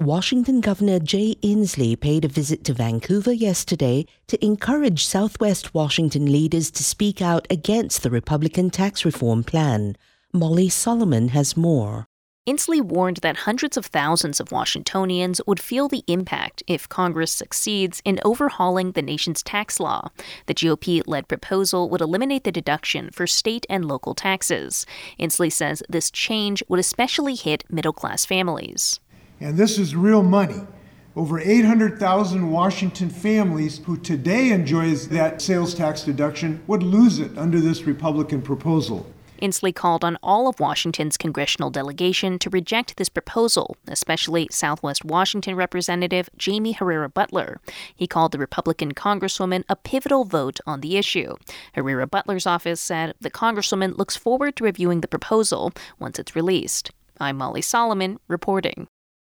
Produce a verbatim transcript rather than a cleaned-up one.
Washington Governor Jay Inslee paid a visit to Vancouver yesterday to encourage Southwest Washington leaders to speak out against the Republican tax reform plan. Molly Solomon has more. Inslee warned that hundreds of thousands of Washingtonians would feel the impact if Congress succeeds in overhauling the nation's tax law. The G O P-led proposal would eliminate the deduction for state and local taxes. Inslee says this change would especially hit middle-class families. And this is real money. Over eight hundred thousand Washington families who today enjoys that sales tax deduction would lose it under this Republican proposal. Inslee called on all of Washington's congressional delegation to reject this proposal, especially Southwest Washington Representative Jaime Herrera Beutler. He called the Republican Congresswoman a pivotal vote on the issue. Herrera Beutler's office said the Congresswoman looks forward to reviewing the proposal once it's released. I'm Molly Solomon, reporting.